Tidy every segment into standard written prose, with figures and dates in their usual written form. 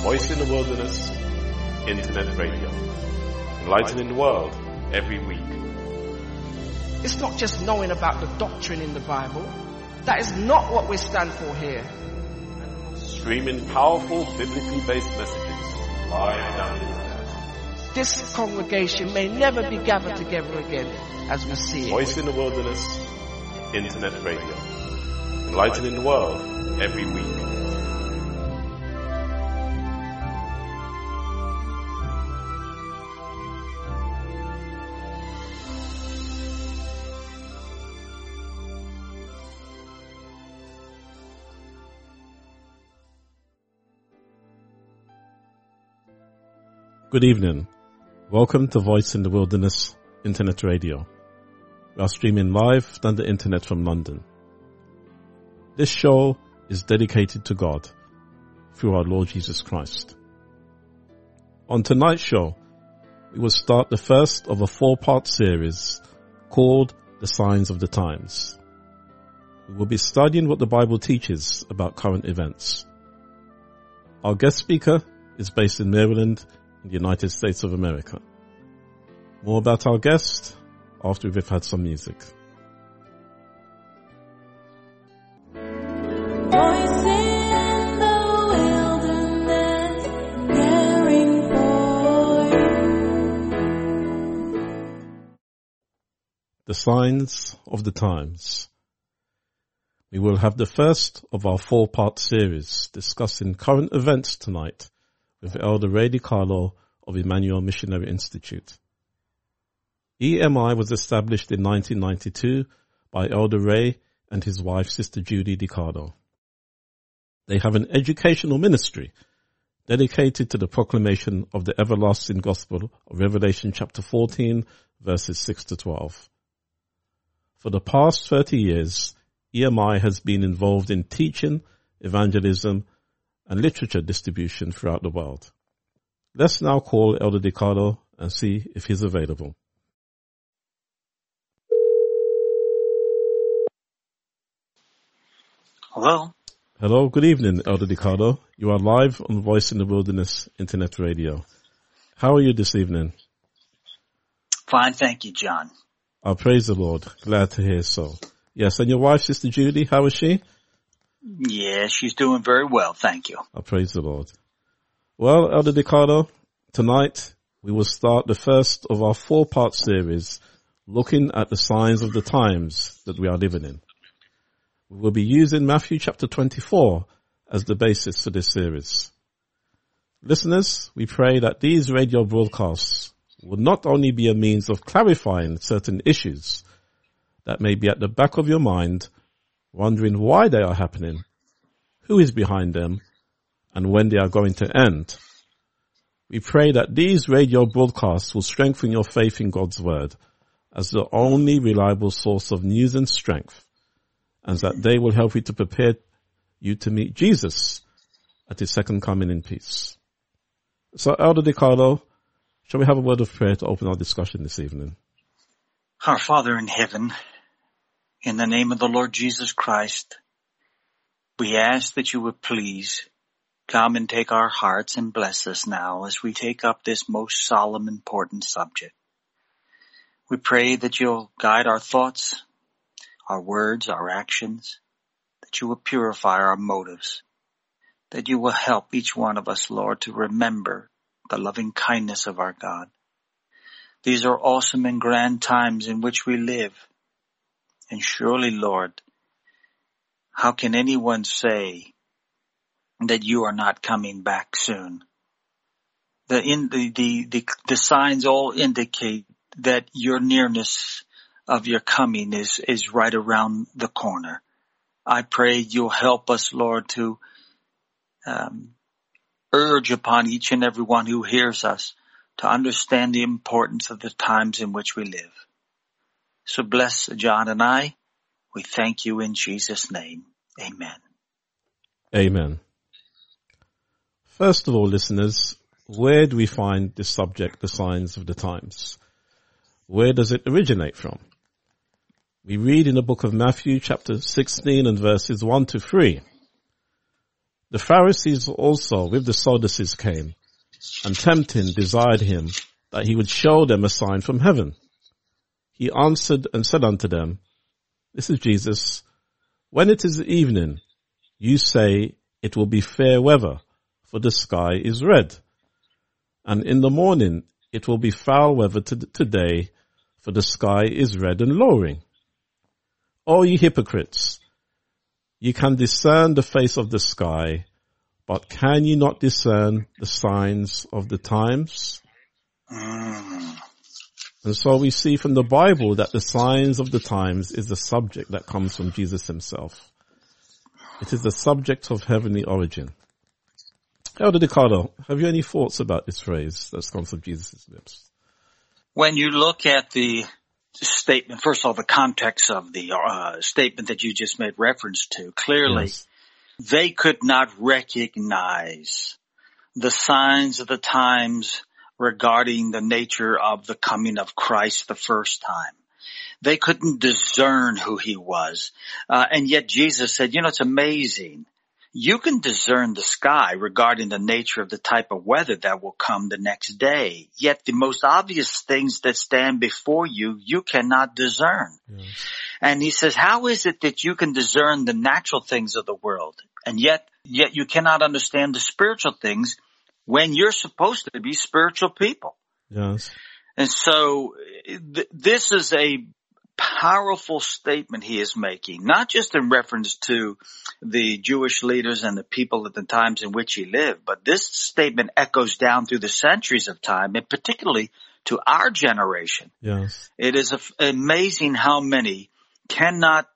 Voice in the Wilderness, Internet Radio. Enlightening the world every week. It's not just knowing about the doctrine in the Bible. That is not what we stand for here. Streaming powerful, biblically based messages live down the internet. This congregation may never be gathered together again as we see it. Voice in the Wilderness, Internet Radio. Enlightening the world every week. Good evening. Welcome to Voice in the Wilderness Internet Radio. We are streaming live on the internet from London. This show is dedicated to God through our Lord Jesus Christ. On tonight's show, we will start the first of a 4-part series called The Signs of the Times. We will be studying what the Bible teaches about current events. Our guest speaker is based in Maryland, in the United States of America. More about our guest after we've had some music. Voice in the wilderness, caring for you. The Signs of the Times. We will have the first of our 4-part series discussing current events tonight with Elder Ray DiCarlo of Emmanuel Missionary Institute. EMI was established in 1992 by Elder Ray and his wife, Sister Judy DiCarlo. They have an educational ministry dedicated to the proclamation of the everlasting gospel of Revelation chapter 14, verses 6 to 12. For the past 30 years, EMI has been involved in teaching, evangelism, and literature distribution throughout the world. Let's now call Elder DiCarlo and see if he's available. Hello. Hello, good evening, Elder DiCarlo. You are live on Voice in the Wilderness Internet Radio. How are you this evening? Fine, thank you, John. I praise the Lord. Glad to hear so. Yes, and your wife, Sister Judy, how is she? Yeah, she's doing very well, thank you. I praise the Lord. Well, Elder DiCarlo, tonight we will start the first of our 4-part series looking at the signs of the times that we are living in. We will be using Matthew chapter 24 as the basis for this series. Listeners, we pray that these radio broadcasts will not only be a means of clarifying certain issues that may be at the back of your mind, wondering why they are happening, who is behind them, and when they are going to end. We pray that these radio broadcasts will strengthen your faith in God's word as the only reliable source of news and strength, and that they will help you to prepare you to meet Jesus at his second coming in peace. So, Elder DiCarlo, shall we have a word of prayer to open our discussion this evening? Our Father in heaven, in the name of the Lord Jesus Christ, we ask that you would please come and take our hearts and bless us now as we take up this most solemn, important subject. We pray that you'll guide our thoughts, our words, our actions, that you will purify our motives, that you will help each one of us, Lord, to remember the loving kindness of our God. These are awesome and grand times in which we live. And surely, Lord, how can anyone say that you are not coming back soon? The signs all indicate that your nearness of your coming is right around the corner. I pray you'll help us, Lord, to urge upon each and every one who hears us to understand the importance of the times in which we live. So bless John and I. We thank you in Jesus' name. Amen. Amen. First of all, listeners, where do we find this subject, the signs of the times? Where does it originate from? We read in the book of Matthew chapter 16 and verses 1 to 3. The Pharisees also with the Sadducees came, and tempting desired him that he would show them a sign from heaven. He answered and said unto them, this is Jesus, when it is evening, you say it will be fair weather, for the sky is red. And in the morning it will be foul weather today, for the sky is red and lowering. O ye hypocrites, you can discern the face of the sky, but can you not discern the signs of the times? And so we see from the Bible that the signs of the times is the subject that comes from Jesus himself. It is the subject of heavenly origin. Elder Ricardo, have you any thoughts about this phrase that's come from Jesus' lips? When you look at the statement, first of all, the context of the statement that you just made reference to, clearly, Yes. they could not recognize the signs of the times regarding the nature of the coming of Christ the first time. They couldn't discern who he was. And yet Jesus said, it's amazing. You can discern the sky regarding the nature of the type of weather that will come the next day. Yet the most obvious things that stand before you, you cannot discern. Yes. And he says, how is it that you can discern the natural things of the world? And yet you cannot understand the spiritual things when you're supposed to be spiritual people. Yes. And so this is a powerful statement he is making, not just in reference to the Jewish leaders and the people at the times in which he lived, but this statement echoes down through the centuries of time, and particularly to our generation. Yes. It is amazing how many cannot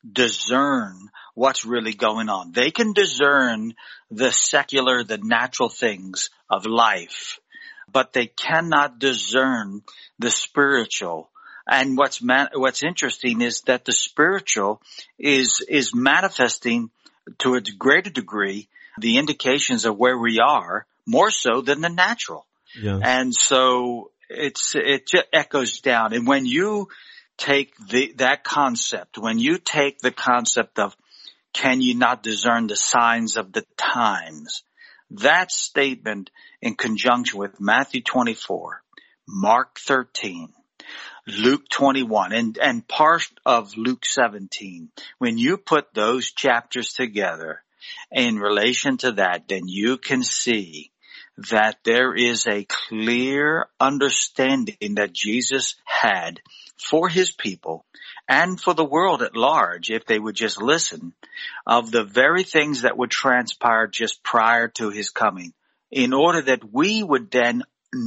discern what's really going on. They can discern the secular, the natural things of life, but they cannot discern the spiritual. And what's interesting is that the spiritual is manifesting to a greater degree the indications of where we are, more so than the natural. Yes. And so it just echoes down. And when you take that concept, when you take the concept of can you not discern the signs of the times, that statement in conjunction with Matthew 24, Mark 13, Luke 21, and part of Luke 17, when you put those chapters together in relation to that, then you can see that there is a clear understanding that Jesus had for his people and for the world at large, if they would just listen, of the very things that would transpire just prior to his coming, in order that we would then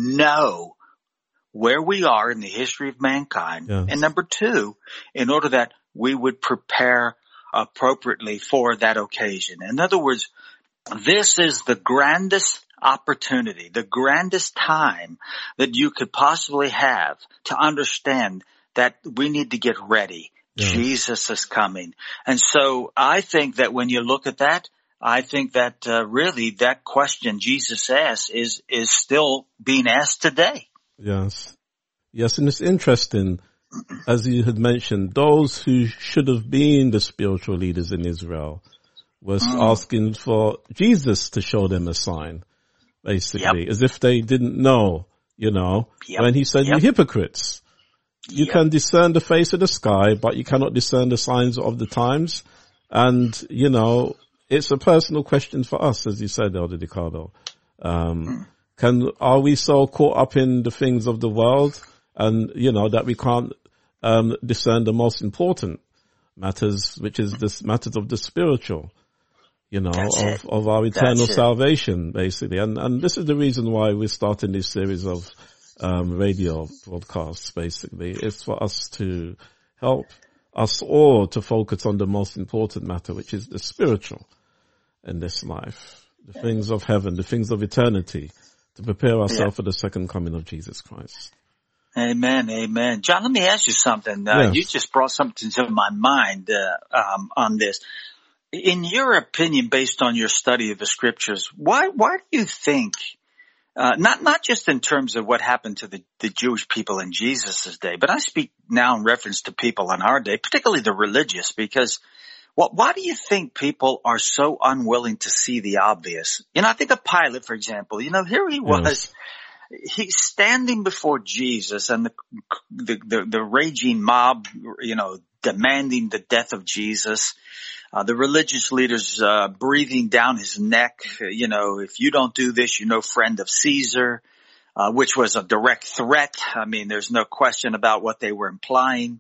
know where we are in the history of mankind. Yes. And number two, in order that we would prepare appropriately for that occasion. In other words, this is the grandest opportunity, the grandest time that you could possibly have to understand that we need to get ready. Yes. Jesus is coming. And so I think that when you look at that, I think that really that question Jesus asked is still being asked today. Yes. Yes, and it's interesting, as you had mentioned, those who should have been the spiritual leaders in Israel was asking for Jesus to show them a sign, basically, as if they didn't know, when he said, you hypocrites. You can discern the face of the sky, but you cannot discern the signs of the times. And, it's a personal question for us, as you said, Elder Ricardo. Are we so caught up in the things of the world and, that we can't, discern the most important matters, which is the matters of the spiritual, of our eternal salvation, basically. And this is the reason why we're starting this series of, radio broadcasts, basically. It's for us to help us all to focus on the most important matter, which is the spiritual in this life, the things of heaven, the things of eternity, to prepare ourselves for the second coming of Jesus Christ. Amen, amen. John, let me ask you something. Yes. You just brought something to my mind on this. In your opinion, based on your study of the scriptures, why do you think, not just in terms of what happened to the Jewish people in Jesus' day, but I speak now in reference to people in our day, particularly the religious, because Why do you think people are so unwilling to see the obvious? I think of Pilate, for example. Here he was. He's standing before Jesus and the raging mob, demanding the death of Jesus. The religious leaders, breathing down his neck. If you don't do this, you're no friend of Caesar, which was a direct threat. I mean, there's no question about what they were implying.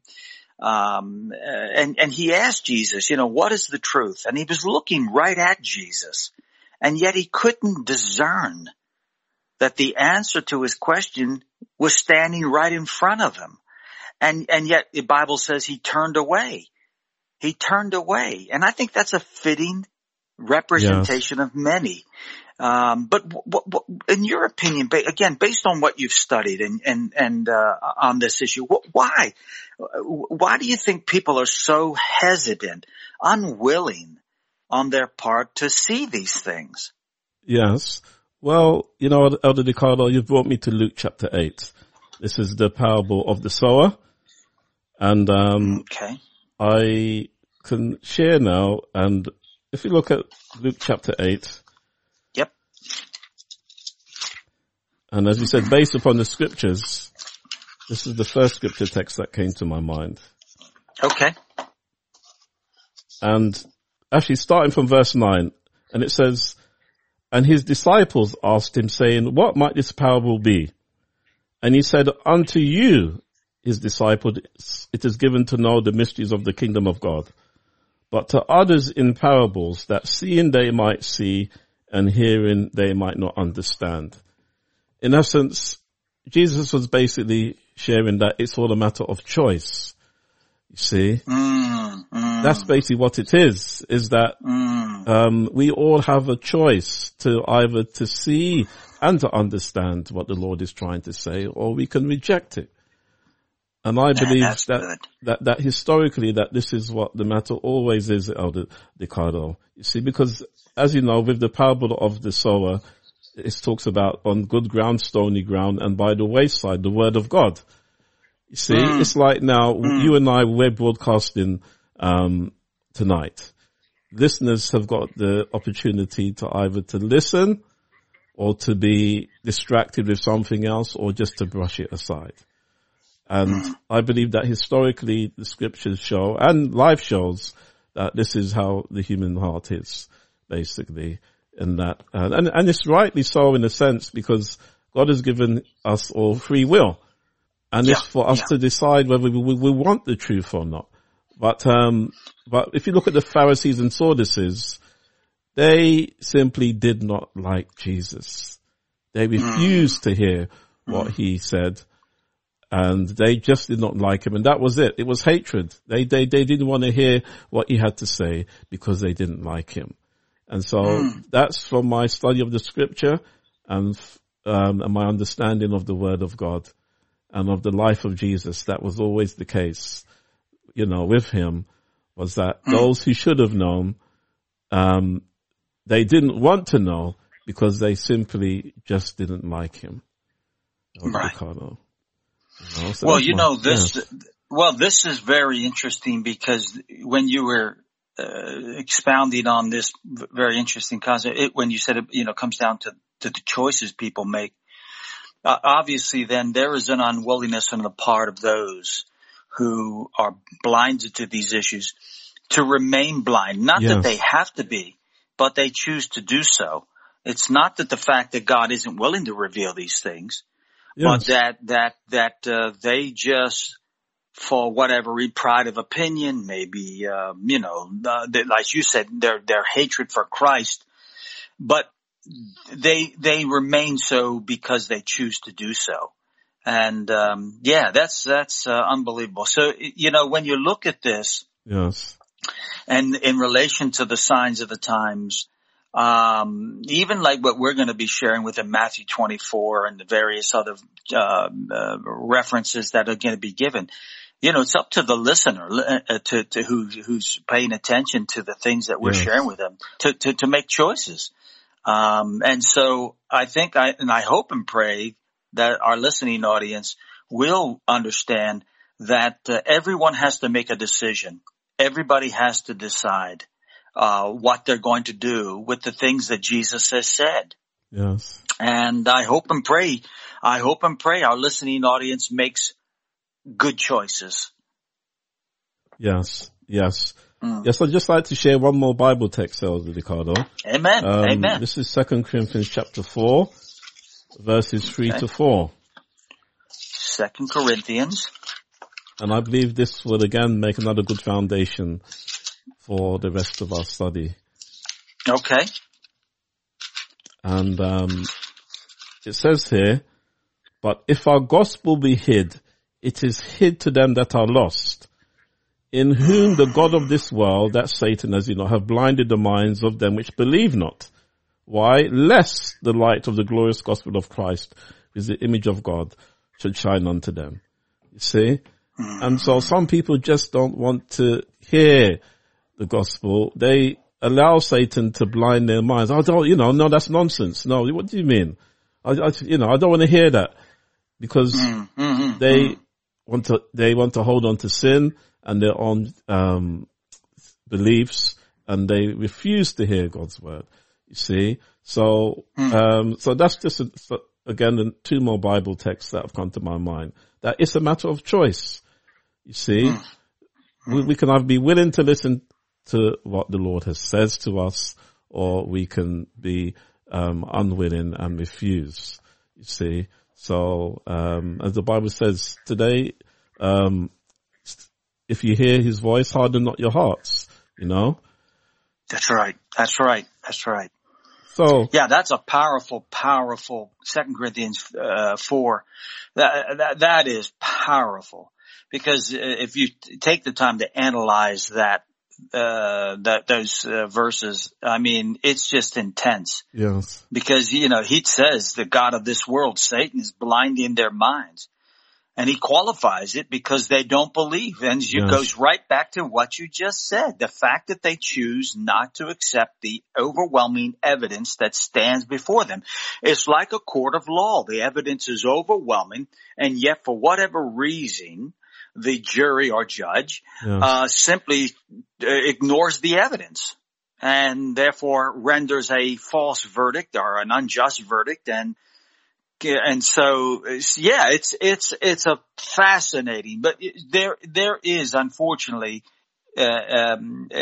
And he asked Jesus, what is the truth? And he was looking right at Jesus, and yet he couldn't discern that the answer to his question was standing right in front of him. And yet the Bible says he turned away. He turned away. And I think that's a fitting representation of many. But what, in your opinion, again, based on what you've studied and on this issue, why do you think people are so hesitant, unwilling on their part to see these things? Yes. Well, Elder Ricardo, you've brought me to Luke chapter 8. This is the parable of the sower. And, okay. I can share now. And if you look at Luke chapter 8. Yep. And as you said, based upon the scriptures, this is the first scripture text that came to my mind. Okay. And actually starting from verse 9, and it says, and his disciples asked him, saying, what might this parable be? And he said, unto you, his disciples, it is given to know the mysteries of the kingdom of God. But to others in parables, that seeing they might see, and hearing they might not understand. In essence, Jesus was basically sharing that it's all a matter of choice. You see? That's basically what it is that we all have a choice to either to see and to understand what the Lord is trying to say, or we can reject it. And I believe that historically that this is what the matter always is, Elder Ricardo. You see, because as you know, with the parable of the sower, it talks about on good ground, stony ground, and by the wayside, the word of God. You see, it's like now, you and I, we're broadcasting tonight. Listeners have got the opportunity to either to listen or to be distracted with something else or just to brush it aside. And I believe that historically the scriptures show, and life shows, that this is how the human heart is, basically. And that, and it's rightly so in a sense, because God has given us all free will. And it's for us to decide whether we want the truth or not. But if you look at the Pharisees and Sadducees, they simply did not like Jesus. They refused to hear what he said, and they just did not like him, and that was it. It was hatred. They didn't want to hear what he had to say because they didn't like him. And so that's from my study of the scripture and my understanding of the word of God and of the life of Jesus. That was always the case, with him, was that those who should have known, they didn't want to know because they simply just didn't like him. Right. So this is very interesting, because when you were expounding on this very interesting concept, when you said it, comes down to the choices people make, obviously then there is an unwillingness on the part of those who are blinded to these issues to remain blind. Not that they have to be, but they choose to do so. It's not that the fact that God isn't willing to reveal these things, but that they just, for whatever pride of opinion, maybe, like you said, their hatred for Christ, but they remain so because they choose to do so. And, that's unbelievable. So, when you look at this, and in relation to the signs of the times, even like what we're going to be sharing within Matthew 24 and the various other, references that are going to be given, it's up to the listener, to who's paying attention to the things that we're sharing with them to make choices. And so I think I hope and pray that our listening audience will understand that everyone has to make a decision. everybody has to decide what they're going to do with the things that Jesus has said. Yes. And I hope and pray our listening audience makes good choices. Yes. Yes. Yes, I'd just like to share one more Bible text, Elder Ricardo. Amen. Amen. This is 2 Corinthians chapter 4, verses 3 to 4. 2 Corinthians. And I believe this will again make another good foundation for the rest of our study. Okay. And it says here, but if our gospel be hid, it is hid to them that are lost, in whom the God of this world, that Satan, as you know, have blinded the minds of them which believe not. Why? Lest the light of the glorious gospel of Christ, who is the image of God, should shine unto them. You see? And so some people just don't want to hear the gospel. They allow Satan to blind their minds. No, that's nonsense. No, what do you mean? I don't want to hear that, because they want to hold on to sin and their own beliefs, and they refuse to hear God's word. You see, so that's just again two more Bible texts that have come to my mind. That it's a matter of choice. You see, we can either be willing to listen to what the Lord has says to us, or we can be unwilling and refuse. You see, so as the Bible says today, if you hear His voice, harden not your hearts. You know. That's right. That's right. That's right. So yeah, that's a powerful 2 Corinthians 4. That is powerful, because if you take the time to analyze those verses, I mean, it's just intense. Yes. Because he says the God of this world, Satan, is blinding their minds. And he qualifies it because they don't believe. And it goes right back to what you just said. The fact that they choose not to accept the overwhelming evidence that stands before them. It's like a court of law. The evidence is overwhelming, and yet for whatever reason, the jury or judge simply ignores the evidence, and therefore renders a false verdict or an unjust verdict. And so, yeah, it's a fascinating, but there is unfortunately, a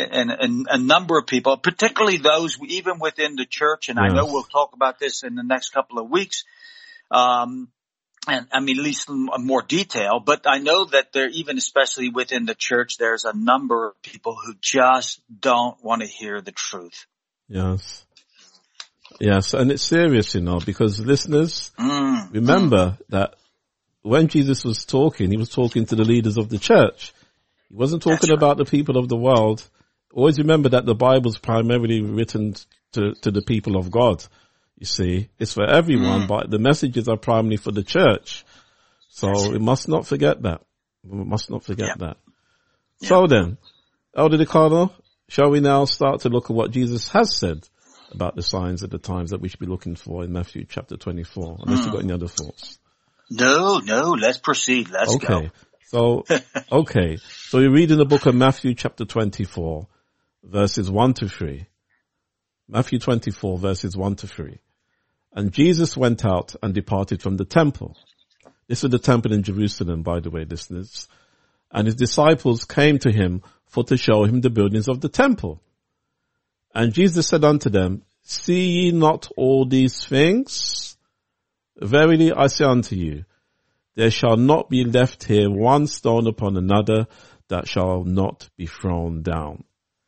number of people, particularly those even within the church. And I know we'll talk about this in the next couple of weeks. And I mean, at least in more detail, but I know that there, even especially within the church, there's a number of people who just don't want to hear the truth. Yes. Yes, and it's serious, because listeners, remember that when Jesus was talking, he was talking to the leaders of the church. He wasn't talking about the people of the world. Always remember that the Bible's primarily written to the people of God. You see, it's for everyone, but the messages are primarily for the church. So we must not forget that. We must not forget that. So then, Elder Ricardo, shall we now start to look at what Jesus has said about the signs of the times that we should be looking for in Matthew chapter 24, unless you've got any other thoughts? No, let's proceed. Let's go. So we read in the book of Matthew chapter 24, verses 1 to 3. Matthew 24, verses 1 to 3. And Jesus went out and departed from the temple. This is the temple in Jerusalem, by the way, listeners. And his disciples came to him for to show him the buildings of the temple. And Jesus said unto them, see ye not all these things? Verily I say unto you, there shall not be left here one stone upon another that shall not be thrown down.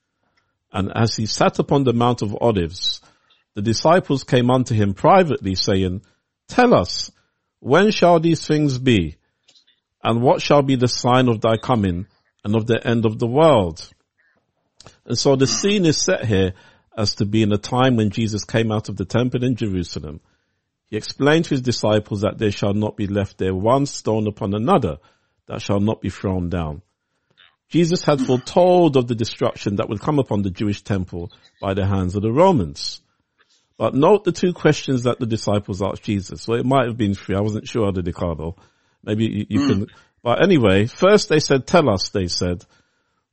And as he sat upon the Mount of Olives, the disciples came unto him privately, saying, tell us, when shall these things be? And what shall be the sign of thy coming and of the end of the world? And so the scene is set here as to be in a time when Jesus came out of the temple in Jerusalem. He explained to his disciples that there shall not be left there one stone upon another that shall not be thrown down. Jesus had foretold of the destruction that would come upon the Jewish temple by the hands of the Romans. But note the two questions that the disciples asked Jesus. Well, it might have been three. I wasn't sure, the Ricardo. Maybe you can. But anyway, first they said, tell us, they said,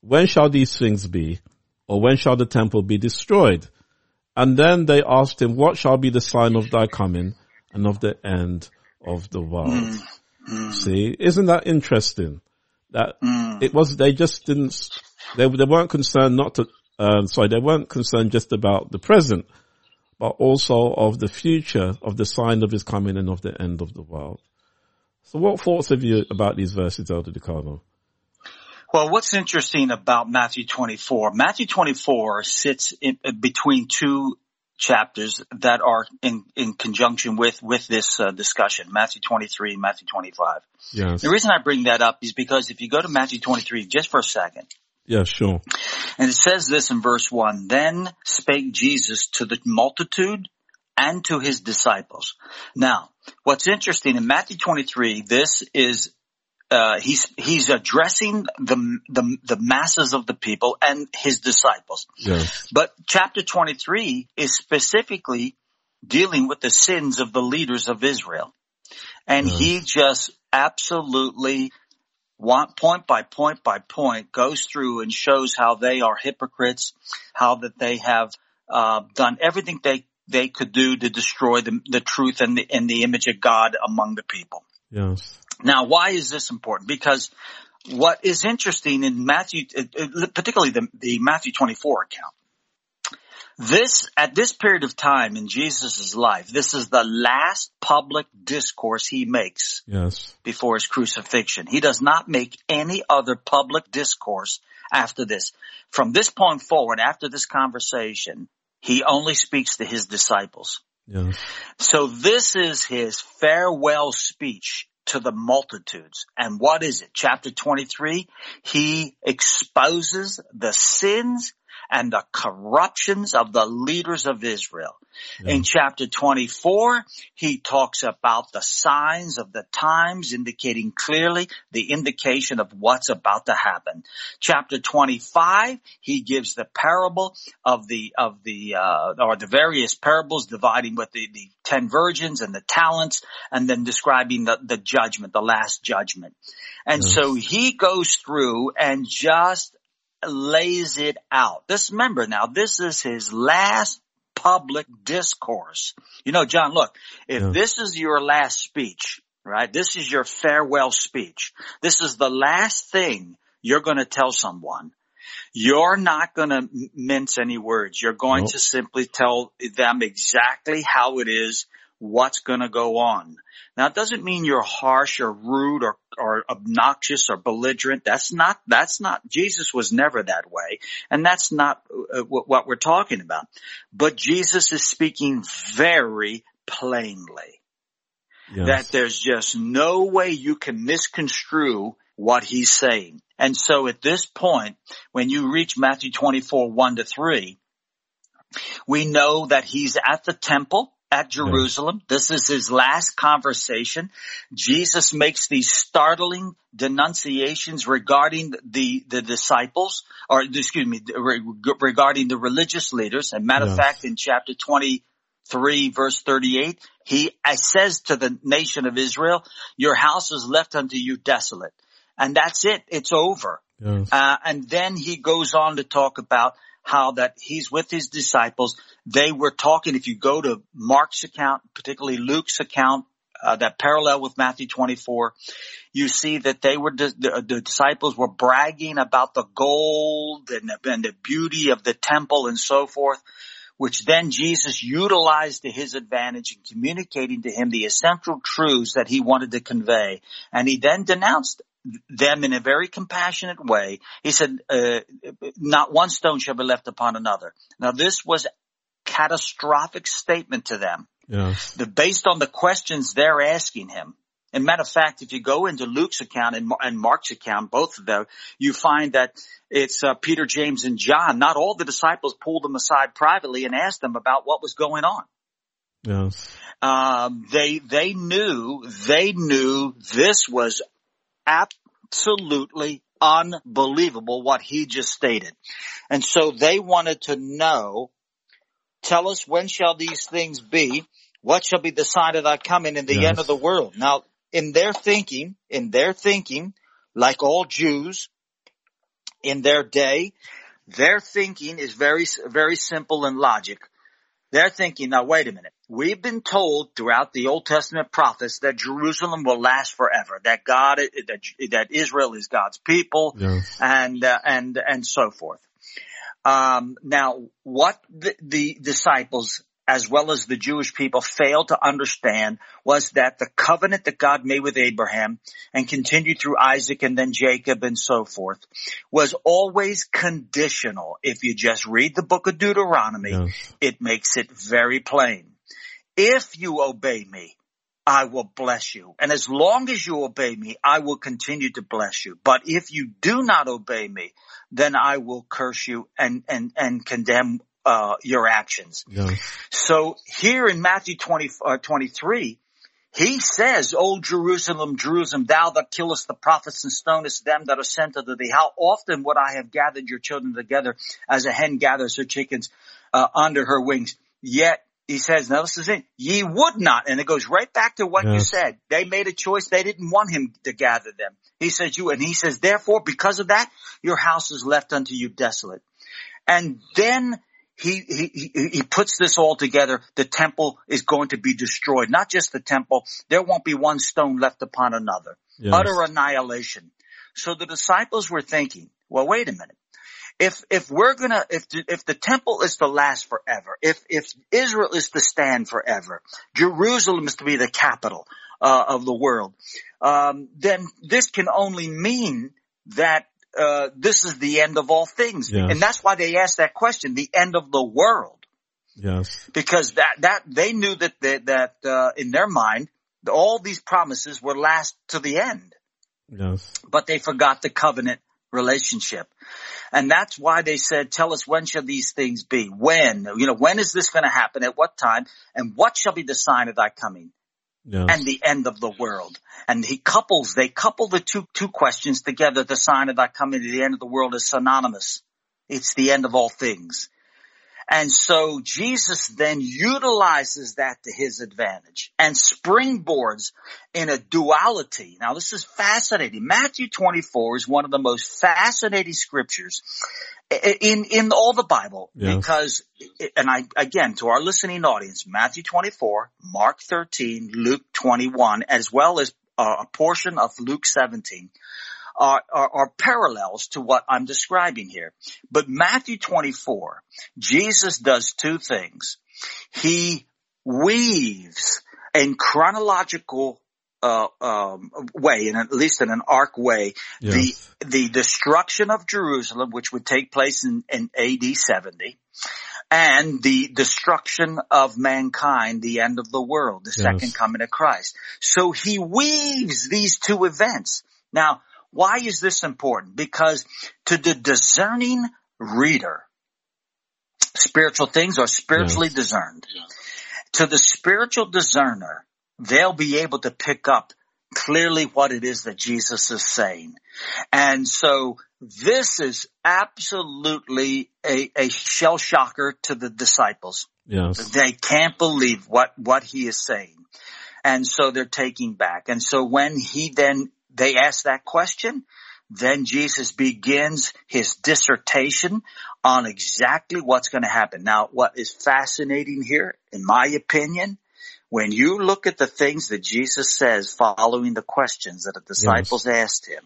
when shall these things be? Or when shall the temple be destroyed? And then they asked him, what shall be the sign of thy coming and of the end of the world? See, isn't that interesting? That it was, they just didn't, they weren't concerned they weren't concerned just about the present, but also of the future, of the sign of his coming and of the end of the world. So what thoughts have you about these verses, Elder DeCarlo? Well, what's interesting about Matthew 24, Matthew 24 sits in between two chapters that are in conjunction with this discussion, Matthew 23 and Matthew 25. Yes. The reason I bring that up is because if you go to Matthew 23 just for a second. Yeah, sure. And it says this in verse 1, then spake Jesus to the multitude and to his disciples. Now, what's interesting in Matthew 23, this is he's addressing the masses of the people and his disciples. Yes. But chapter 23 is specifically dealing with the sins of the leaders of Israel. And he just absolutely point by point goes through and shows how they are hypocrites, how that they have done everything they could do to destroy the truth and the image of God among the people. Yes. Now, why is this important? Because what is interesting in Matthew, particularly the Matthew 24 account, at this period of time in Jesus' life, this is the last public discourse he makes before his crucifixion. He does not make any other public discourse after this. From this point forward, after this conversation, he only speaks to his disciples. Yes. So this is his farewell speech to the multitudes. And what is it? Chapter 23, he exposes the sins and the corruptions of the leaders of Israel. Yeah. In chapter 24, he talks about the signs of the times, indicating clearly the indication of what's about to happen. Chapter 25, he gives the parable of the various parables, dividing with the 10 virgins and the talents, and then describing the judgment, the last judgment. And so he goes through and just lays it out. Remember now, this is his last public discourse. You know, John, look, if this is your last speech, right? This is your farewell speech. This is the last thing you're going to tell someone. You're not going to mince any words. You're going to simply tell them exactly how it is, what's going to go on. Now, it doesn't mean you're harsh or rude or obnoxious or belligerent. That's not, Jesus was never that way. And that's not what we're talking about. But Jesus is speaking very plainly. That there's just no way you can misconstrue what he's saying. And so at this point, when you reach Matthew 24, 1-3, we know that he's at the temple at Jerusalem. This is his last conversation. Jesus makes these startling denunciations regarding the disciples, regarding the religious leaders. And matter of fact, in chapter 23, verse 38, he says to the nation of Israel, your house is left unto you desolate. And that's it. It's over. And then he goes on to talk about how that he's with his disciples. They were talking, if you go to Mark's account, particularly Luke's account, that parallel with Matthew 24, you see that they were, the disciples were bragging about the gold and the beauty of the temple and so forth, which then Jesus utilized to his advantage in communicating to him the essential truths that he wanted to convey. And he then denounced them in a very compassionate way. He said, not one stone shall be left upon another. Now, this was a catastrophic statement to them. Based on the questions they're asking him. And matter of fact, if you go into Luke's account and Mark's account, both of them, you find that it's Peter, James, and John. Not all the disciples pulled them aside privately and asked them about what was going on. They knew this was absolutely unbelievable what he just stated. And so they wanted to know, tell us, when shall these things be? What shall be the sign of thy coming in the end of the world? Now, in their thinking, like all Jews, In their day, their thinking is very, very simple and logic. They're thinking, now wait a minute. We've been told throughout the Old Testament prophets that Jerusalem will last forever, that Israel is God's people, Yes. and so forth. Now, what the disciples, as well as the Jewish people, failed to understand was that the covenant that God made with Abraham and continued through Isaac and then Jacob and so forth was always conditional. If you just read the book of Deuteronomy, Yes. it makes it very plain. If you obey me, I will bless you. And as long as you obey me, I will continue to bless you. But if you do not obey me, then I will curse you and condemn your actions. Yes. So here in Matthew 23, he says, O Jerusalem, Jerusalem, thou that killest the prophets and stonest them that are sent unto thee, how often would I have gathered your children together as a hen gathers her chickens under her wings? Yet, he says, now this is it, ye would not. And it goes right back to what you Yes. said. They made a choice. They didn't want him to gather them. He says, he says, therefore, because of that, your house is left unto you desolate. And then he puts this all together. The temple is going to be destroyed. Not just the temple. There won't be one stone left upon another. Yes. Utter annihilation. So the disciples were thinking, well, wait a minute. If the temple is to last forever, if Israel is to stand forever, Jerusalem is to be the capital of the world, then this can only mean that this is the end of all things. Yes. And that's why they asked that question, the end of the world. Yes. Because that they knew that in their mind, all these promises would last to the end. Yes. But they forgot the covenant relationship. And that's why they said, tell us, when shall these things be? When? When is this going to happen? At what time? And what shall be the sign of thy coming? Yes. And the end of the world. And they couple the two questions together. The sign of thy coming to the end of the world is synonymous. It's the end of all things. And so Jesus then utilizes that to his advantage and springboards in a duality. Now this is fascinating. Matthew 24 is one of the most fascinating scriptures in all the Bible. Yes. Because, again, to our listening audience, Matthew 24, Mark 13, Luke 21, as well as a portion of Luke 17. Are parallels to what I'm describing here. But Matthew 24, Jesus does two things. He weaves in chronological way, at least in an arc way, Yes. the destruction of Jerusalem, which would take place in AD 70, and the destruction of mankind, the end of the world, the second coming of Christ. So he weaves these two events. Now, why is this important? Because to the discerning reader, spiritual things are spiritually discerned. To the spiritual discerner, they'll be able to pick up clearly what it is that Jesus is saying. And so this is absolutely a shell shocker to the disciples. Yes. They can't believe what he is saying. And so they're taking back. And so when they ask that question, then Jesus begins his dissertation on exactly what's going to happen. Now, what is fascinating here, in my opinion, when you look at the things that Jesus says following the questions that the disciples asked him,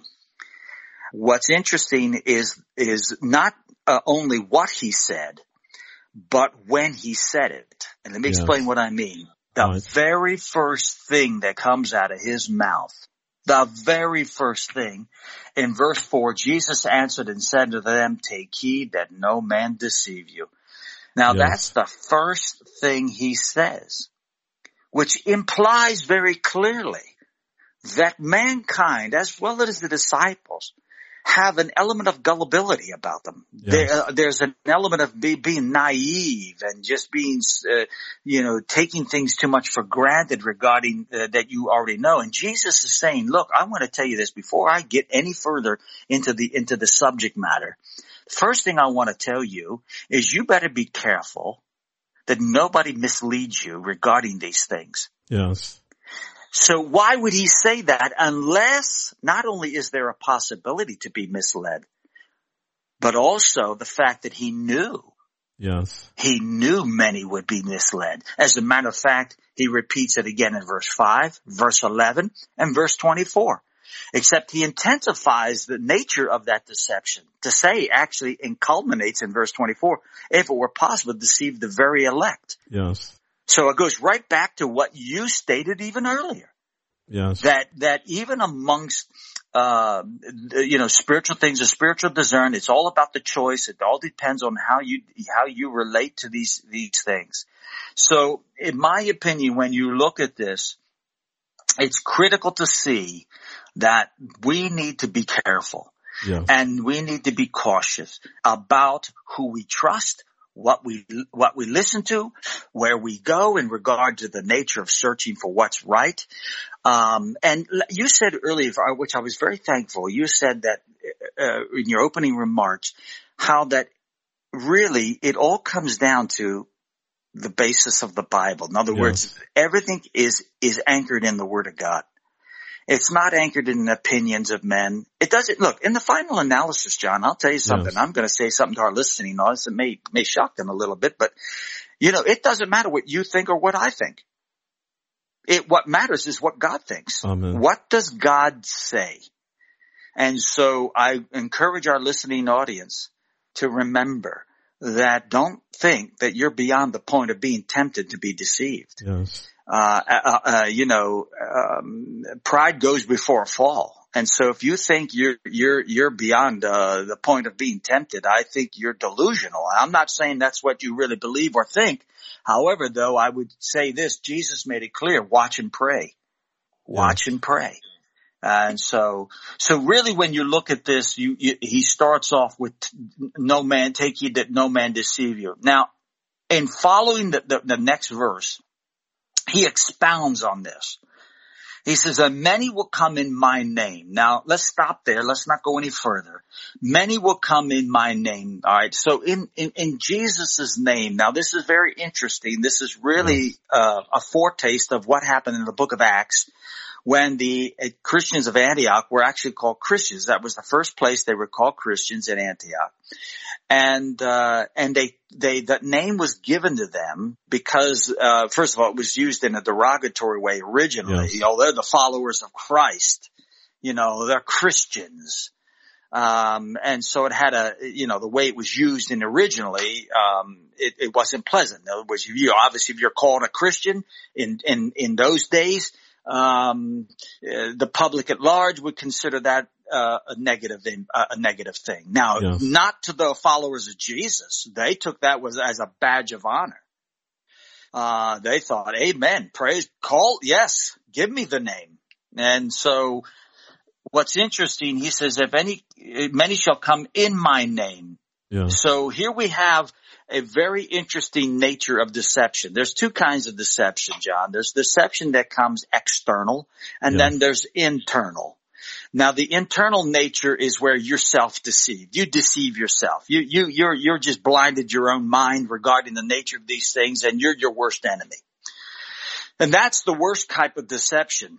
what's interesting is not only what he said, but when he said it. And let me explain what I mean. The very first thing that comes out of his mouth, the very first thing, in verse 4, Jesus answered and said to them, take heed that no man deceive you. Now that's the first thing he says, which implies very clearly that mankind, as well as the disciples, have an element of gullibility about them. There's an element of being naive and just being, taking things too much for granted regarding that you already know. And Jesus is saying, look, I want to tell you this before I get any further into the subject matter. First thing I want to tell you is you better be careful that nobody misleads you regarding these things. Yes. So why would he say that unless not only is there a possibility to be misled, but also the fact that he knew Yes. many would be misled. As a matter of fact, he repeats it again in verse 5, verse 11, and verse 24. Except he intensifies the nature of that deception to say actually and culminates in verse 24, if it were possible, deceive the very elect. Yes. So it goes right back to what you stated even earlier. Yes. That even amongst, spiritual things, the spiritual discern, it's all about the choice. It all depends on how you relate to these things. So in my opinion, when you look at this, it's critical to see that we need to be careful. Yes. And we need to be cautious about who we trust, what we listen to, where we go in regard to the nature of searching for what's right. And you said earlier, which I was very thankful, you said that in your opening remarks, how that really it all comes down to the basis of the Bible. In other words, everything is anchored in the Word of God. It's not anchored in the opinions of men. It doesn't, look, in the final analysis, John, I'll tell you something. Yes. I'm going to say something to our listening audience that may shock them a little bit, but it doesn't matter what you think or what I think. What matters is what God thinks. Amen. What does God say? And so I encourage our listening audience to remember that don't think that you're beyond the point of being tempted to be deceived. Yes. Pride goes before a fall. And so if you think you're beyond, the point of being tempted, I think you're delusional. I'm not saying that's what you really believe or think. However, though, I would say this, Jesus made it clear, watch and pray. Watch and pray. And so really when you look at this, he starts off with take heed that no man deceive you. Now, in following the next verse, he expounds on this. He says, and many will come in my name. Now, let's stop there. Let's not go any further. Many will come in my name. All right. So in Jesus' name, now this is very interesting. This is really a foretaste of what happened in the book of Acts when the Christians of Antioch were actually called Christians. That was the first place they were called Christians, in Antioch. And that name was given to them because, first of all, it was used in a derogatory way originally. Yes. They're the followers of Christ. They're Christians. And so it had the way it was used in originally, it wasn't pleasant. In other words, obviously if you're called a Christian in those days, the public at large would consider that a negative thing. Now, not to the followers of Jesus. They took that as a badge of honor. They thought, amen, praise, yes, give me the name. And so what's interesting, he says, many shall come in my name. Yeah. So here we have a very interesting nature of deception. There's two kinds of deception, John. There's deception that comes external, and then there's internal. Now, the internal nature is where you're self-deceived. You deceive yourself. You're just blinded your own mind regarding the nature of these things, and you're your worst enemy. And that's the worst type of deception.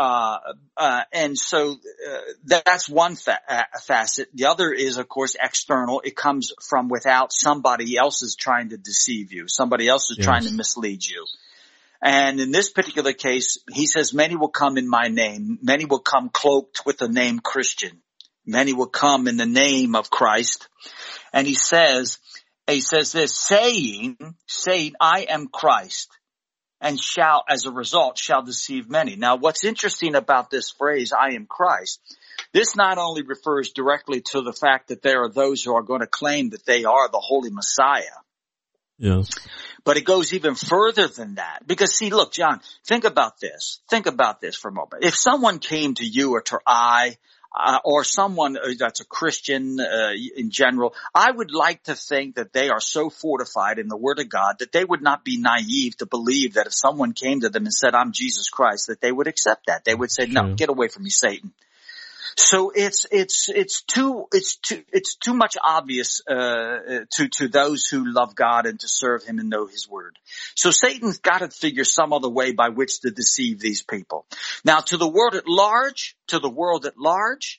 And so that's one facet. The other is, of course, external. It comes from without. Somebody else is trying to deceive you. Somebody else is trying to mislead you. And in this particular case, he says, many will come in my name. Many will come cloaked with the name Christian. Many will come in the name of Christ. And he says this, saying, I am Christ. And as a result, shall deceive many. Now, what's interesting about this phrase, I am Christ, this not only refers directly to the fact that there are those who are going to claim that they are the Holy Messiah. Yes. But it goes even further than that. Because see, look, John, think about this. Think about this for a moment. If someone came to you or to or someone that's a Christian in general, I would like to think that they are so fortified in the Word of God that they would not be naive to believe that if someone came to them and said, I'm Jesus Christ, that they would accept that. They would say, no, get away from me, Satan. So it's too much obvious to those who love God and to serve Him and know His Word. So Satan's got to figure some other way by which to deceive these people. Now, to the world at large,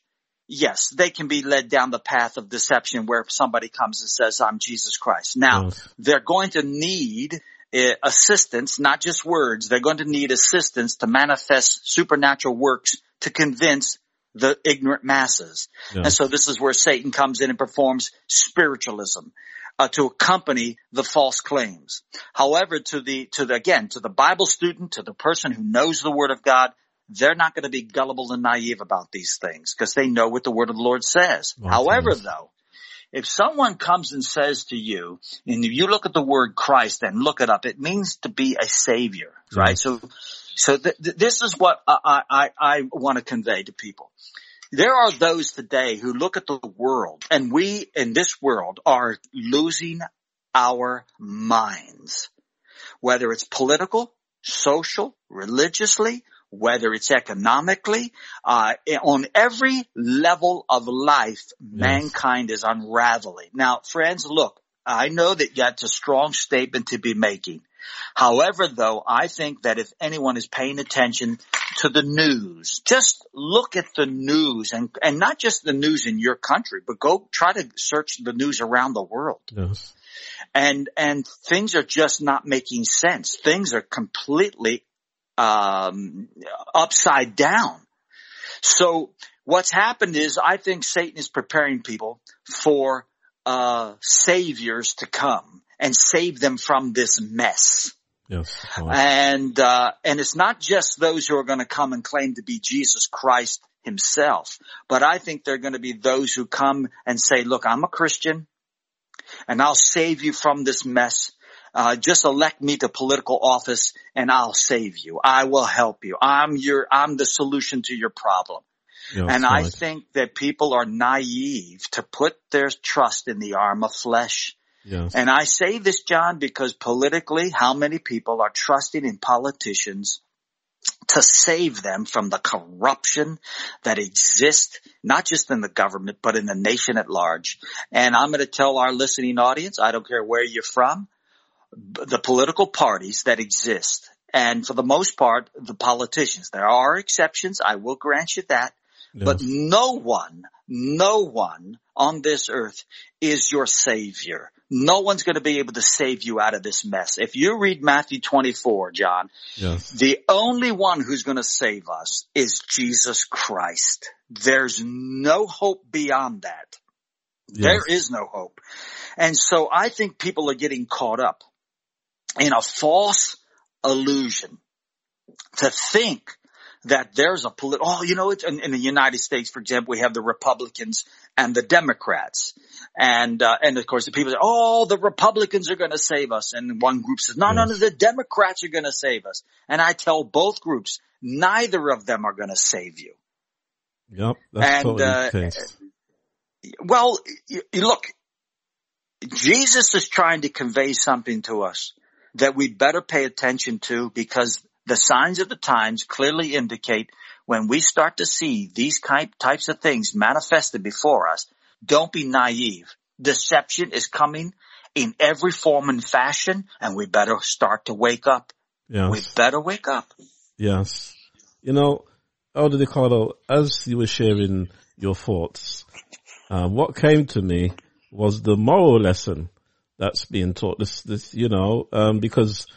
yes, they can be led down the path of deception where somebody comes and says, I'm Jesus Christ. Now, they're going to need assistance, not just words. They're going to need assistance to manifest supernatural works to convince the ignorant masses. And so this is where Satan comes in and performs spiritualism to accompany the false claims. However, to the Bible student, to the person who knows the Word of God, they're not going to be gullible and naive about these things because they know what the Word of the Lord says. However, though, if someone comes and says to you, and if you look at the word Christ and look it up, it means to be a savior, right? So this is what I want to convey to people. There are those today who look at the world, and we in this world are losing our minds, whether it's political, social, religiously, whether it's economically, on every level of life, mankind is unraveling. Now, friends, look, I know that that's a strong statement to be making. However, though, I think that if anyone is paying attention to the news, just look at the news and not just the news in your country, but go try to search the news around the world. Yes. And things are just not making sense. Things are completely upside down. So what's happened is I think Satan is preparing people for saviors to come and save them from this mess. Yes. And it's not just those who are going to come and claim to be Jesus Christ himself, but I think they're going to be those who come and say, look, I'm a Christian and I'll save you from this mess. Just elect me to political office and I'll save you. I will help you. I'm the solution to your problem. Yes, and I think that people are naive to put their trust in the arm of flesh. Yes. And I say this, John, because politically, how many people are trusting in politicians to save them from the corruption that exists, not just in the government, but in the nation at large. And I'm going to tell our listening audience, I don't care where you're from, the political parties that exist, and for the most part, the politicians. There are exceptions, I will grant you that, but no one on this earth is your savior. No one's going to be able to save you out of this mess. If you read Matthew 24, John, the only one who's going to save us is Jesus Christ. There's no hope beyond that. There is no hope. And so I think people are getting caught up in a false illusion to think that there's a it's in the United States, for example, we have the Republicans and the Democrats. And of course the people say, the Republicans are going to save us. And one group says, no, the Democrats are going to save us. And I tell both groups, neither of them are going to save you. Yep. That's totally the case. Well, look, Jesus is trying to convey something to us that we better pay attention to, because the signs of the times clearly indicate when we start to see these types of things manifested before us, don't be naive. Deception is coming in every form and fashion, and we better start to wake up. Yes. We better wake up. Yes. Elder Ricardo, as you were sharing your thoughts, what came to me was the moral lesson that's being taught. Because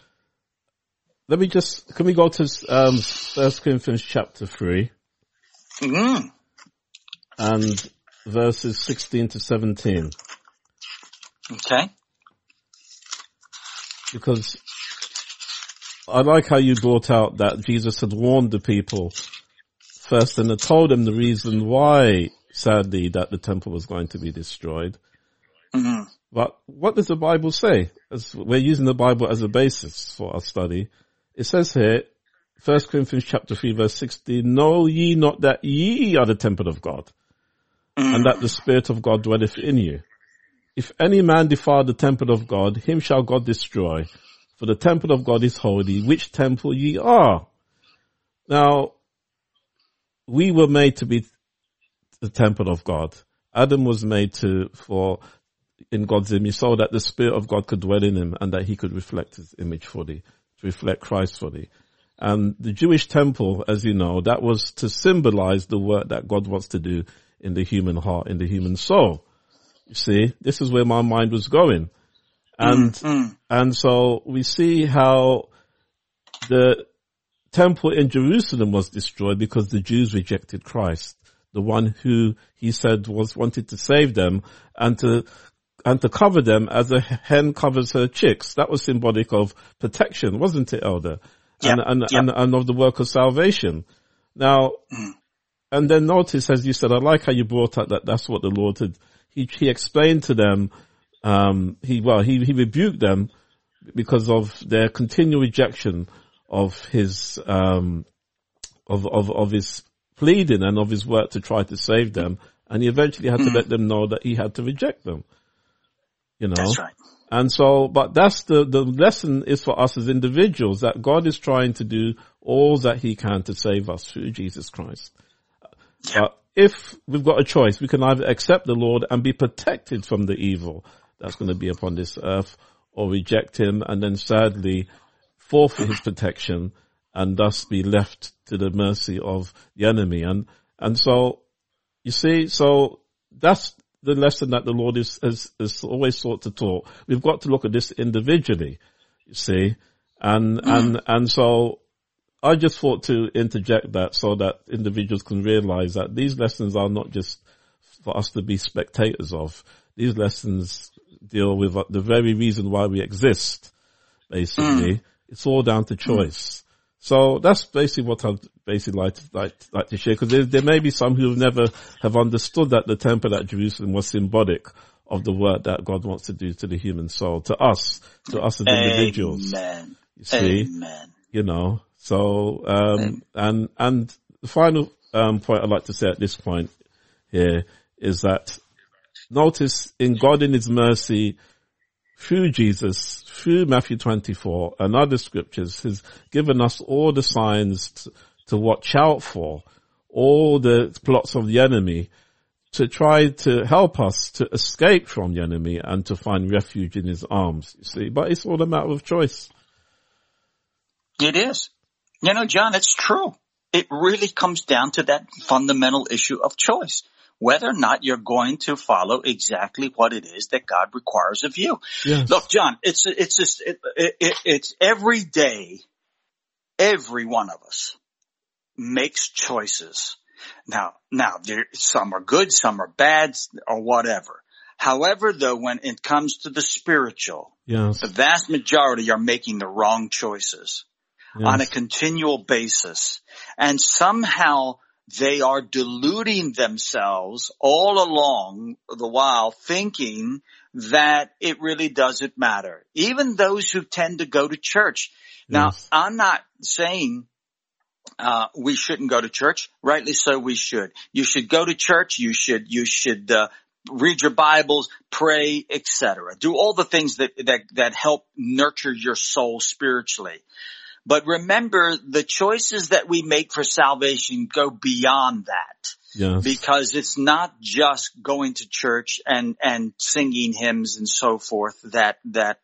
can we go to 1 Corinthians chapter 3 and verses 16 to 17. Okay. Because I like how you brought out that Jesus had warned the people first and had told them the reason why, sadly, that the temple was going to be destroyed. Mm-hmm. But what does the Bible say? As we're using the Bible as a basis for our study. It says here, 1 Corinthians chapter 3 verse 16, know ye not that ye are the temple of God, and that the Spirit of God dwelleth in you? If any man defile the temple of God, him shall God destroy. For the temple of God is holy, which temple ye are. Now, we were made to be the temple of God. Adam was made in God's image, so that the Spirit of God could dwell in him and that he could reflect his image fully, to reflect Christ fully. And the Jewish temple, as you know, that was to symbolize the work that God wants to do in the human heart, in the human soul. You see, this is where my mind was going. And so we see how the temple in Jerusalem was destroyed because the Jews rejected Christ, the one who he said wanted to save them and to cover them as a hen covers her chicks. That was symbolic of protection, wasn't it, Elder? And of the work of salvation. Now, and then notice, as you said, I like how you brought up that that's what the Lord had, he explained to them, he rebuked them because of their continual rejection of his, of his pleading and of his work to try to save them. And he eventually had to let them know that he had to reject them. You know? That's right. And so, but that's the lesson is for us as individuals, that God is trying to do all that he can to save us through Jesus Christ. But if we've got a choice, we can either accept the Lord and be protected from the evil that's going to be upon this earth, or reject him and then sadly forfeit his protection and thus be left to the mercy of the enemy. And so, you see, so that's the lesson that the Lord is always sought to taught. We've got to look at this individually, you see, and so I just thought to interject that so that individuals can realize that these lessons are not just for us to be spectators of. These lessons deal with the very reason why we exist, basically. It's all down to choice. So that's basically what I'd basically like to share, because there may be some who never have understood that the temple at Jerusalem was symbolic of the work that God wants to do to the human soul, to us as individuals. Amen. You see, Amen. You know, so, and the final, point I'd like to say at this point here is that notice in God in his mercy, through Jesus, through Matthew 24 and other scriptures, has given us all the signs to watch out for, all the plots of the enemy, to try to help us to escape from the enemy and to find refuge in his arms, you see. But it's all a matter of choice. It is. You know, John, it's true. It really comes down to that fundamental issue of choice. Whether or not you're going to follow exactly what it is that God requires of you. Yes. Look, John, it's every day, every one of us makes choices. Now, some are good, some are bad, or whatever. However, though, when it comes to the spiritual, the vast majority are making the wrong choices on a continual basis. And somehow they are deluding themselves all along the while, thinking that it really doesn't matter. Even those who tend to go to church. Now, I'm not saying we shouldn't go to church. Rightly so, we should. You should go to church. You should read your Bibles, pray, etc. Do all the things that help nurture your soul spiritually. But remember, the choices that we make for salvation go beyond that. Yes. Because it's not just going to church and singing hymns and so forth that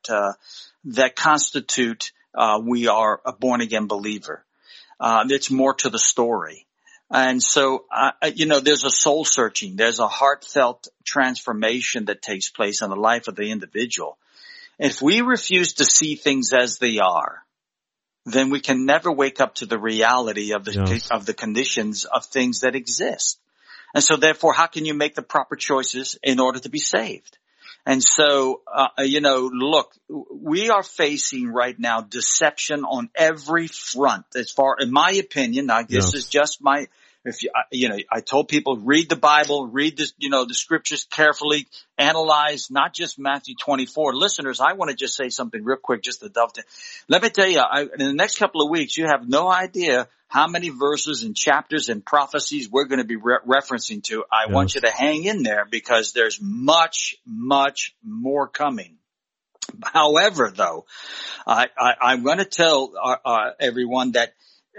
constitute we are a born again believer. It's more to the story. And so, there's a soul searching. There's a heartfelt transformation that takes place in the life of the individual. If we refuse to see things as they are, then we can never wake up to the reality of the conditions of things that exist. And so therefore, how can you make the proper choices in order to be saved? And so, look, we are facing right now deception on every front. In my opinion, now this is just my, I told people read the Bible, read the scriptures carefully, analyze not just Matthew 24. Listeners, I want to just say something real quick, just to dovetail. Let me tell you, in the next couple of weeks, you have no idea how many verses and chapters and prophecies we're going to be referencing to. I want you to hang in there because there's much, much more coming. However, though, I'm going to tell everyone that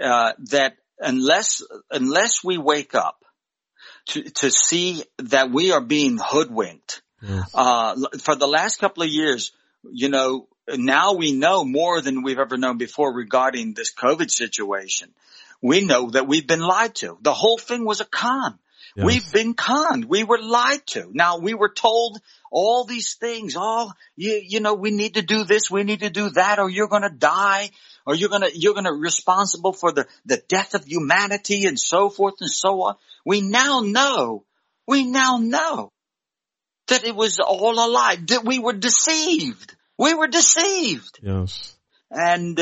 unless we wake up to see that we are being hoodwinked, for the last couple of years, now we know more than we've ever known before regarding this COVID situation. We know that we've been lied to. The whole thing was a con. Yes. We've been conned. We were lied to. Now, we were told all these things. Oh, you know, we need to do this, we need to do that, or you're going to die, or you're going to responsible for the death of humanity, and so forth and so on. We now know that it was all a lie, that we were deceived. We were deceived. Yes. And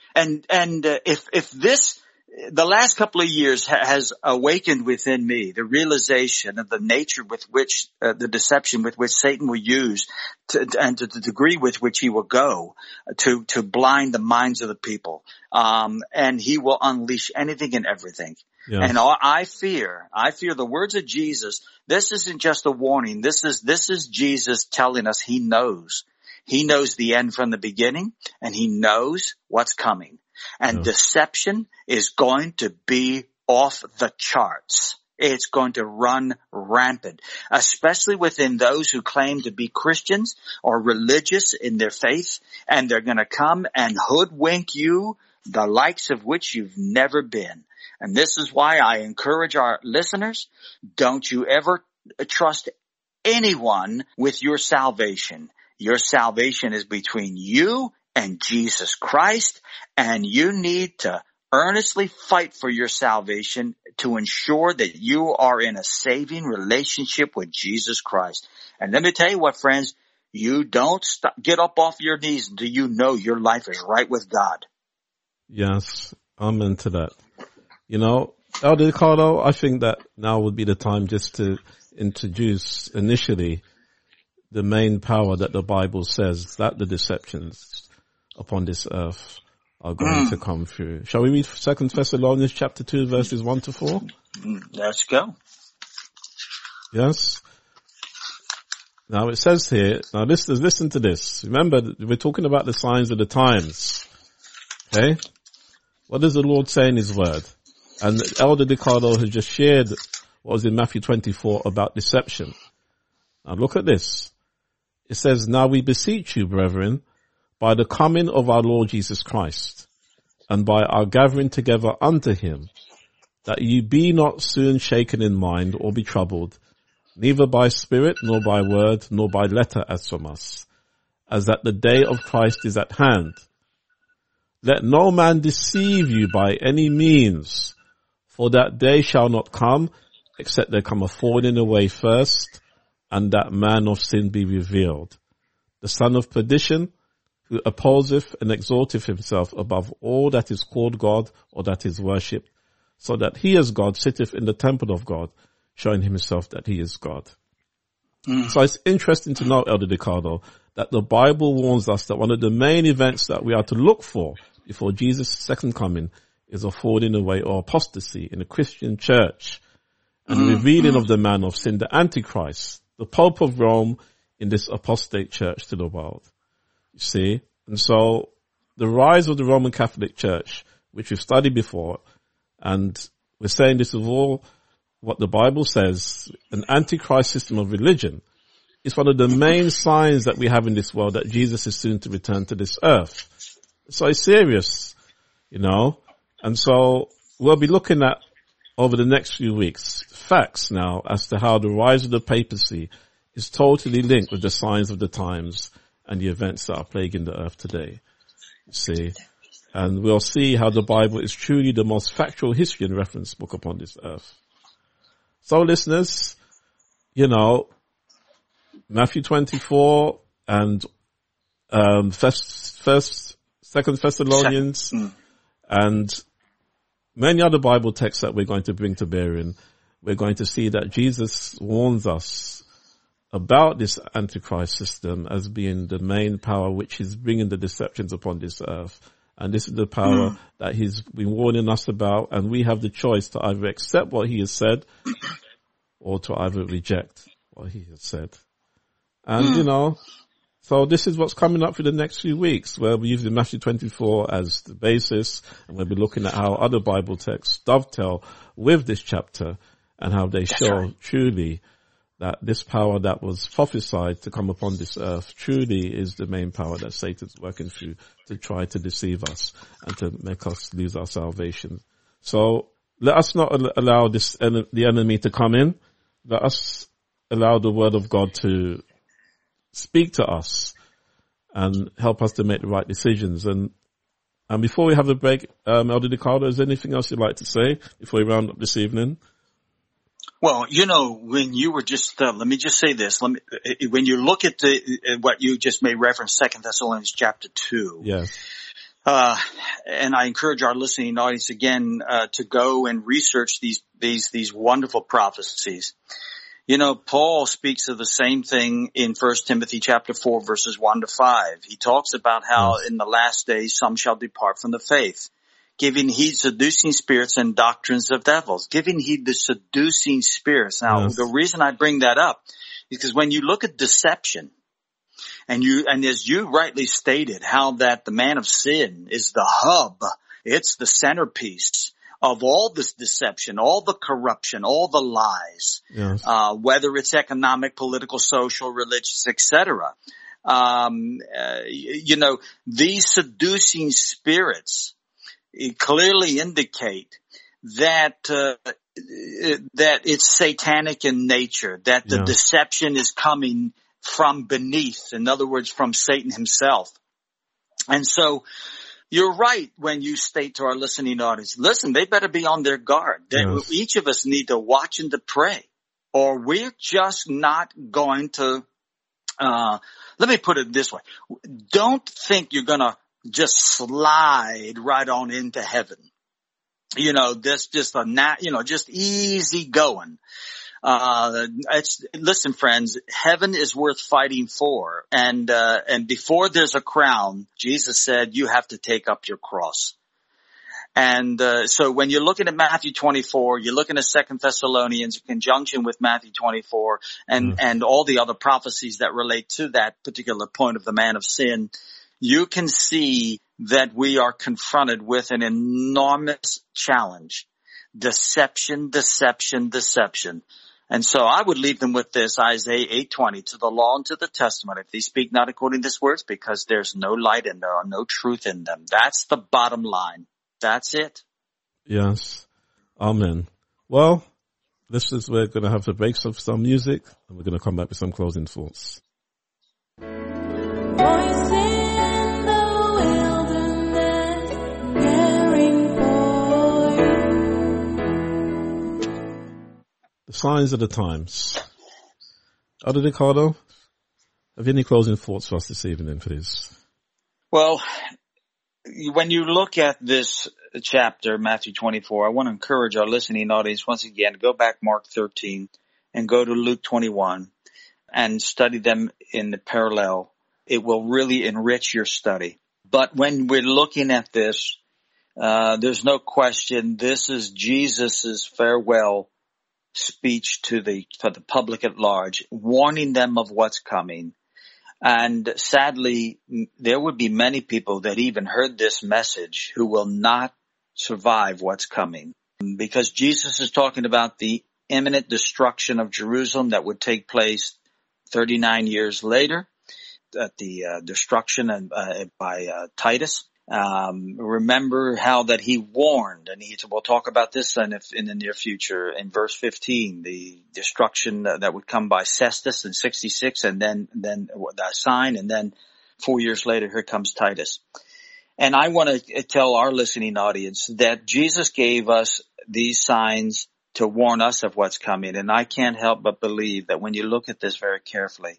if this, the last couple of years has awakened within me the realization of the nature with which, the deception with which Satan will use and to the degree with which he will go to blind the minds of the people. And he will unleash anything and everything. Yes. And I fear the words of Jesus. This isn't just a warning. This is Jesus telling us he knows. He knows the end from the beginning, and he knows what's coming. And deception is going to be off the charts. It's going to run rampant, especially within those who claim to be Christians or religious in their faith. And they're going to come and hoodwink you, the likes of which you've never been. And this is why I encourage our listeners, don't you ever trust anyone with your salvation. Your salvation is between you and Jesus Christ, and you need to earnestly fight for your salvation to ensure that you are in a saving relationship with Jesus Christ. And let me tell you what, friends, you don't get up off your knees until you know your life is right with God. Yes, amen to that. You know, Elder Ricardo, I think that now would be the time just to introduce initially the main power that the Bible says that the deceptions upon this earth are going to come through. Shall we read 2 Thessalonians chapter 2 verses 1 to 4? Let's go. Yes. Now it says here, now listeners, listen to this. Remember, we're talking about the signs of the times. Okay? What does the Lord say in his word? And Elder Ricardo has just shared what was in Matthew 24 about deception. Now look at this. It says, now we beseech you, brethren, by the coming of our Lord Jesus Christ, and by our gathering together unto him, that ye be not soon shaken in mind or be troubled, neither by spirit, nor by word, nor by letter as from us, as that the day of Christ is at hand. Let no man deceive you by any means, for that day shall not come, except there come a falling away first, and that man of sin be revealed, the son of perdition, who opposeth and exalteth himself above all that is called God or that is worshipped, so that he as God sitteth in the temple of God, showing himself that he is God. So it's interesting to know, Elder Ricardo, that the Bible warns us that one of the main events that we are to look for before Jesus' second coming is a falling away or apostasy in the Christian church, and the revealing of the man of sin, the Antichrist, the Pope of Rome in this apostate church to the world. You see? And so the rise of the Roman Catholic Church, which we've studied before, and we're saying this is all what the Bible says, an Antichrist system of religion, is one of the main signs that we have in this world that Jesus is soon to return to this earth. So it's serious, you know. And so we'll be looking at, over the next few weeks, facts now as to how the rise of the papacy is totally linked with the signs of the times and the events that are plaguing the earth today. You see? And we'll see how the Bible is truly the most factual history and reference book upon this earth. So listeners, you know, Matthew 24 and, 2 Thessalonians and many other Bible texts that we're going to bring to bear in, we're going to see that Jesus warns us about this Antichrist system as being the main power which is bringing the deceptions upon this earth. And this is the power that he's been warning us about, and we have the choice to either accept what he has said or to either reject what he has said. And, you know, so this is what's coming up for the next few weeks, where we're using Matthew 24 as the basis, and we'll be looking at how other Bible texts dovetail with this chapter and how they show truly that this power that was prophesied to come upon this earth truly is the main power that Satan's working through to try to deceive us and to make us lose our salvation. So let us not allow the enemy to come in let us allow the word of God to speak to us and help us to make the right decisions. And before we have a break, Elder Ricardo, is there anything else you'd like to say before we round up this evening? Well, when you were just, let me just say this. When you look at what you just made reference, 2 Thessalonians chapter 2. Yes. And I encourage our listening audience again, to go and research these wonderful prophecies. Paul speaks of the same thing in 1 Timothy chapter 4 verses 1 to 5. He talks about how in the last days some shall depart from the faith, giving heed seducing spirits and doctrines of devils. Giving heed to seducing spirits. Now, the reason I bring that up is because when you look at deception, and as you rightly stated, how that the man of sin is the hub, it's the centerpiece of all this deception, all the corruption, all the lies, whether it's economic, political, social, religious, etc. These seducing spirits clearly indicate that it's satanic in nature, that the deception is coming from beneath, in other words, from Satan himself. And so you're right when you state to our listening audience, listen, they better be on their guard. Each of us need to watch and to pray, or we're just not going to, let me put it this way. Don't think you're going to just slide right on into heaven. This just just easy going. Listen, friends, heaven is worth fighting for. And before there's a crown, Jesus said, you have to take up your cross. And, so when you're looking at Matthew 24, you're looking at 2 Thessalonians in conjunction with Matthew 24 and all the other prophecies that relate to that particular point of the man of sin, you can see that we are confronted with an enormous challenge. Deception, deception, deception. And so I would leave them with this, Isaiah 8:20, to the law and to the testament, if they speak not according to this words, because there's no light in there or no truth in them. That's the bottom line. That's it. Yes. Amen. Well, we're going to have the breaks of some music, and we're going to come back with some closing thoughts. Voice in the wilderness, caring for you. The signs of the times. Elder Ricardo, have you any closing thoughts for us this evening, please? Well, when you look at this chapter, Matthew 24, I want to encourage our listening audience once again to go back Mark 13 and go to Luke 21 and study them in the parallel. It will really enrich your study. But when we're looking at this, there's no question this is Jesus's farewell speech for the public at large, warning them of what's coming. And sadly, there would be many people that even heard this message who will not survive what's coming, because Jesus is talking about the imminent destruction of Jerusalem that would take place 39 years later, at the destruction by Titus. Remember how that he warned, and we'll talk about this in the near future in verse 15, the destruction that would come by Cestus in 66, and then the sign, and then 4 years later, here comes Titus. And I want to tell our listening audience that Jesus gave us these signs to warn us of what's coming. And I can't help but believe that when you look at this very carefully,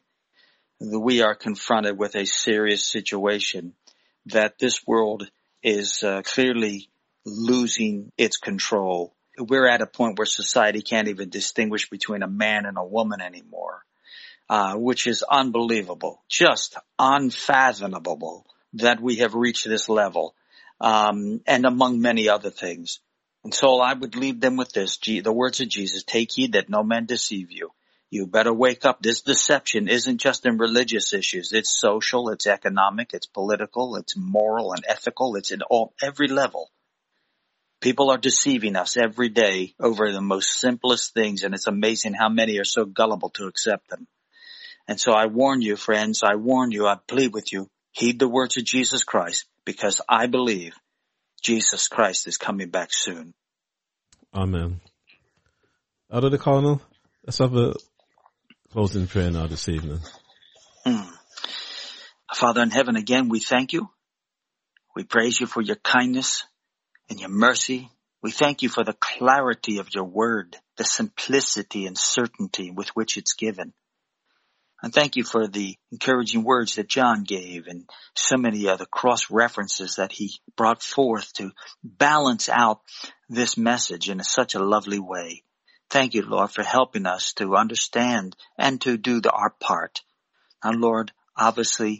we are confronted with a serious situation, that this world is clearly losing its control. We're at a point where society can't even distinguish between a man and a woman anymore, which is unbelievable, just unfathomable that we have reached this level, and among many other things. And so I would leave them with this, the words of Jesus, take heed that no man deceive you. You better wake up. This deception isn't just in religious issues. It's social, it's economic, it's political, it's moral and ethical. It's in every level. People are deceiving us every day over the most simplest things, and it's amazing how many are so gullible to accept them. And so I warn you, friends, I plead with you, heed the words of Jesus Christ, because I believe Jesus Christ is coming back soon. Amen. Elder Ricardo, Let's have a closing prayer now this evening. Father in heaven, again, we thank you. We praise you for your kindness and your mercy. We thank you for the clarity of your word, the simplicity and certainty with which it's given. And thank you for the encouraging words that John gave and so many other cross-references that he brought forth to balance out this message in such a lovely way. Thank you, Lord, for helping us to understand and to do our part. Now, Lord, obviously,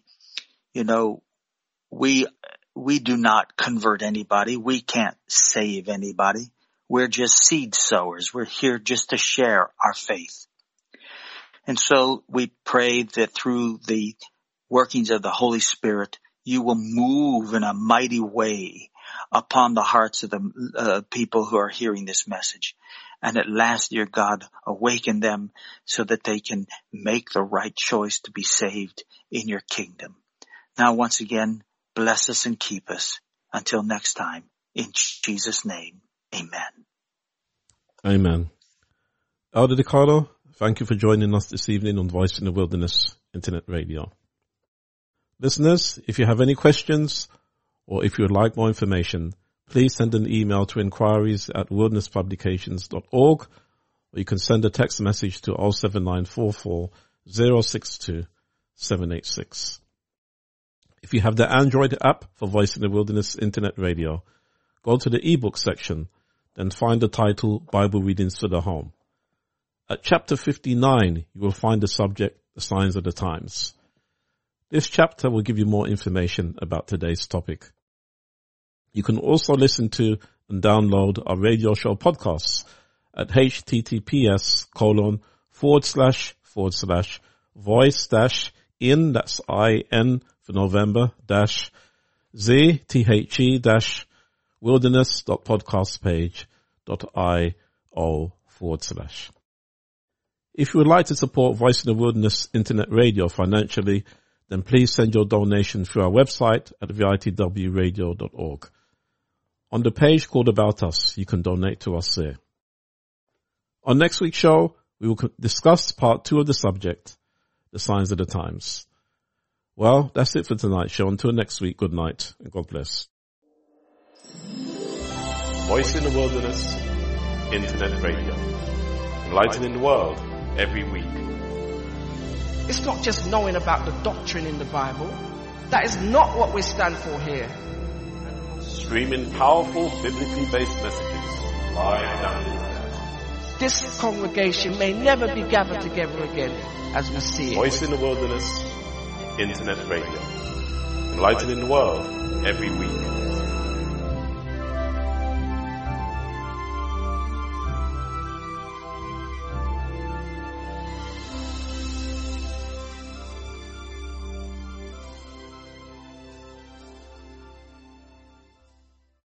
we do not convert anybody. We can't save anybody. We're just seed sowers. We're here just to share our faith. And so we pray that through the workings of the Holy Spirit, you will move in a mighty way upon the hearts of the people who are hearing this message. And at last, dear God, awaken them so that they can make the right choice to be saved in your kingdom. Now, once again, bless us and keep us. Until next time, in Jesus' name, amen. Amen. Elder Ricardo, thank you for joining us this evening on Voice in the Wilderness Internet Radio. Listeners, if you have any questions or if you would like more information, please send an email to inquiries@wildernesspublications.org, or you can send a text message to 07944 062 786. If you have the Android app for Voice in the Wilderness Internet Radio, go to the ebook section, then find the title Bible Readings for the Home. At chapter 59, you will find the subject, The Signs of the Times. This chapter will give you more information about today's topic. You can also listen to and download our radio show podcasts at https://voice-in, that's IN for November, -ZTHE-wilderness.podcastpage.io/. If you would like to support Voice in the Wilderness Internet Radio financially, then please send your donation through our website at vitwradio.org. On the page called About Us, you can donate to us there. On next week's show, we will discuss part 2 of the subject, The Signs of the Times. Well, that's it for tonight's show. Until next week, good night and God bless. Voice in the Wilderness Internet Radio. Enlightening the world every week. It's not just knowing about the doctrine in the Bible. That is not what we stand for here. Streaming powerful biblically based messages live down the internet. This congregation may never be gathered together again as we see it. Voice in the Wilderness Internet Radio. Enlightening the world every week.